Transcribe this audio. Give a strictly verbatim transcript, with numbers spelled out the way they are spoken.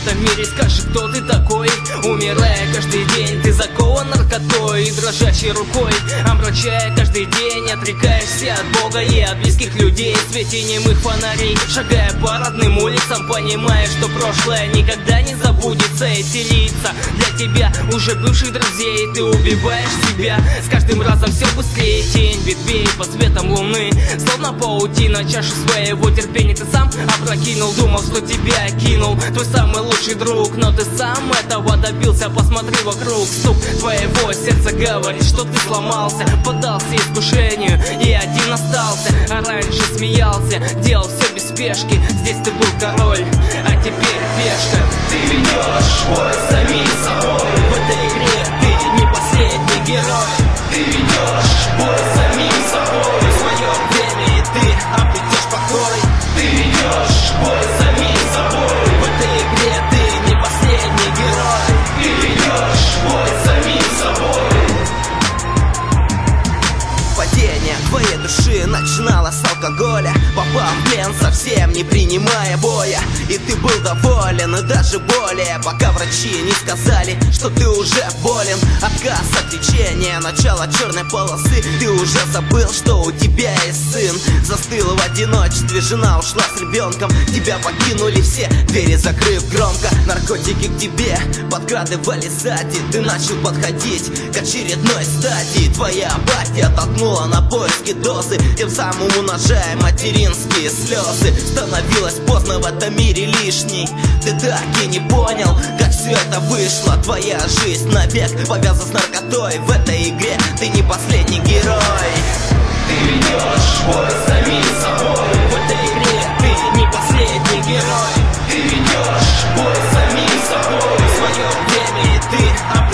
этом мире, скажи, кто ты такой? Умирая каждый день, ты закован наркотой и дрожащей рукой, омрачая каждый день, отрекаешься от Бога и от близких людей в свете немых фонарей, шагая по родным улицам, понимая, что прошлое никогда не забудется. Эти лица для тебя уже бывших друзей, ты убиваешь себя с каждым разом все быстрее. Тень ветвей под светом луны, словно паутина, чашу своего терпения ты сам опрокинул. Думал, что тебя кинул твой самый лучший друг, но ты сам этого добился. Посмотри вокруг, стук твоего сердца говорит, что ты сломался, поддался искушению и один остался. А раньше смеялся, делал все без спешки, здесь ты был король, а теперь пешка. Ты ведешь бой с самим собой, в этой игре ты не последний герой. Ты ведешь бой с самим собой, в свое время и ты обретешь покой. Ты ведешь бой с самим собой, в этой игре ты не последний герой. Ты ведешь бой с самим собой. Падение твоей души начиналось с алкоголя, попав в плен, совсем не принимая боя. И ты был доволен, и даже более, пока врачи не сказали, что ты уже болен. Отказ от лечения, начало черной полосы. Ты уже забыл, что у тебя есть сын. Застыл в одиночестве, жена ушла с ребенком. Тебя покинули все, двери закрыв громко. Наркотики к тебе подкрадывали сзади. Ты начал подходить к очередной стадии. Твоя апатия толкнула на поиски дозы, тем самым умножая материнские слезы. Становилось поздно в этом мире лишней. Ты так и не понял, как все это вышло. Твоя жизнь навек повязана с наркотой. В этой игре ты не последний герой. Ты ведешь бой с самим собой, в этой игре ты не последний герой. Ты ведешь бой с самим собой, в свое время и ты